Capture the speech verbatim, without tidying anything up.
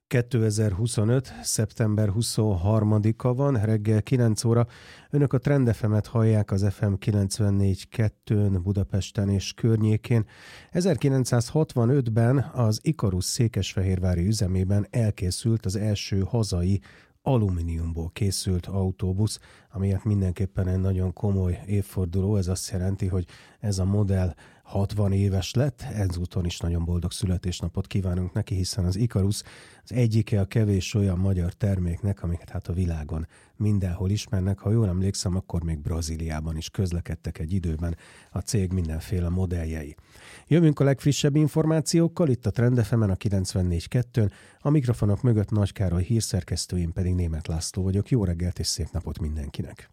kétezer-huszonöt. szeptember huszonharmadika van, reggel kilenc óra. Önök a Trend ef emet hallják az ef em kilencvennégy kettőn Budapesten és környékén. ezerkilencszázhatvanötben az Ikarus székesfehérvári üzemében elkészült az első hazai alumíniumból készült autóbusz, amiért mindenképpen egy nagyon komoly évforduló. Ez azt jelenti, hogy ez a modell hatvan éves lett, ezúton is nagyon boldog születésnapot kívánunk neki, hiszen az Ikarus az egyike a kevés olyan magyar terméknek, amiket hát a világon mindenhol ismernek. Ha jól emlékszem, akkor még Brazíliában is közlekedtek egy időben a cég mindenféle modelljei. Jövünk a legfrissebb információkkal, itt a Trend ef emen a kilencvennégy kettőn, a mikrofonok mögött Nagy Károly hírszerkesztő, én pedig Németh László vagyok. Jó reggelt és szép napot mindenkinek!